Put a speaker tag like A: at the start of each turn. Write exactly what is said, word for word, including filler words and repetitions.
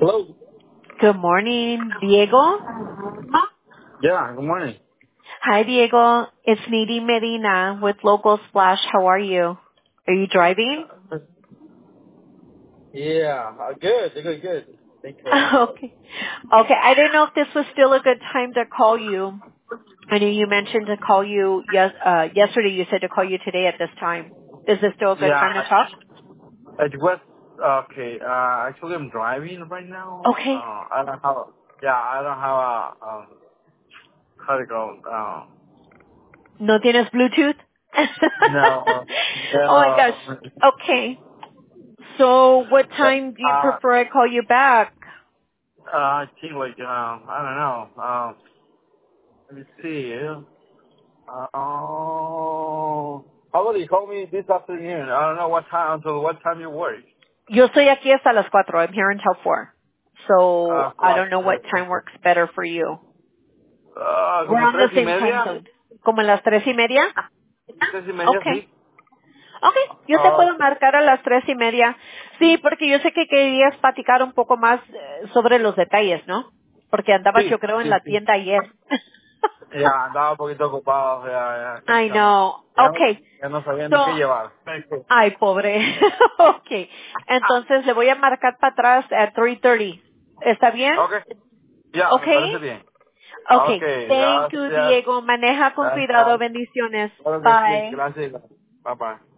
A: Hello.
B: Good morning, Diego.
A: Yeah, good morning.
B: Hi, Diego. It's Nadine Medina with Local Splash. How are you? Are you driving?
A: Yeah, uh, good, good, good. Thanks for asking.
B: Okay. Okay. I didn't know if this was still a good time to call you. I know you mentioned to call you yes, uh, yesterday. You said to call you today at this time. Is this still a good
A: Yeah,
B: time to talk?
A: it was, okay, uh, actually I'm driving right now.
B: Okay.
A: Uh, I don't have, yeah, I don't have a, um, how to go, uh,
B: ¿No tienes Bluetooth?
A: no,
B: Oh my gosh.
A: no,
B: Okay. So what time do you
A: uh,
B: prefer I call you back?
A: uh, I think like, um, I don't know, um, let me see, uh, oh, how about you call me this afternoon? I don't know what time, until what time you work.
B: Yo estoy aquí hasta las cuatro. I'm here until four.
A: Uh,
B: So I
A: what,
B: don't know what time works better for you.
A: uh,
B: We're
A: como
B: on the
A: tres y
B: same time
A: media.
B: zone. ¿Como a las tres y media?
A: Tres y media,
B: Okay.
A: sí.
B: Okay. Yo te
A: Ah,
B: puedo marcar a las tres y media. Sí, porque yo sé que querías platicar un poco más eh, sobre los detalles, ¿no? Porque andabas
A: sí,
B: yo creo en
A: sí,
B: la
A: sí.
B: tienda ayer.
A: Ya, andaba un poquito ocupado, ya, ya,
B: I
A: ya,
B: know.
A: ya,
B: Okay.
A: ya no sabía ni qué
B: So,
A: llevar. Sí.
B: ay, pobre. Okay. Entonces le voy a marcar para atrás a tres thirty. ¿Está bien?
A: Ok, ya, me
B: Okay.
A: parece bien. Ok,
B: Okay. Thank you,
A: gracias.
B: Diego. Maneja con cuidado.
A: Gracias.
B: Bendiciones.
A: Claro que sí,
B: Bye.
A: gracias. Bye bye.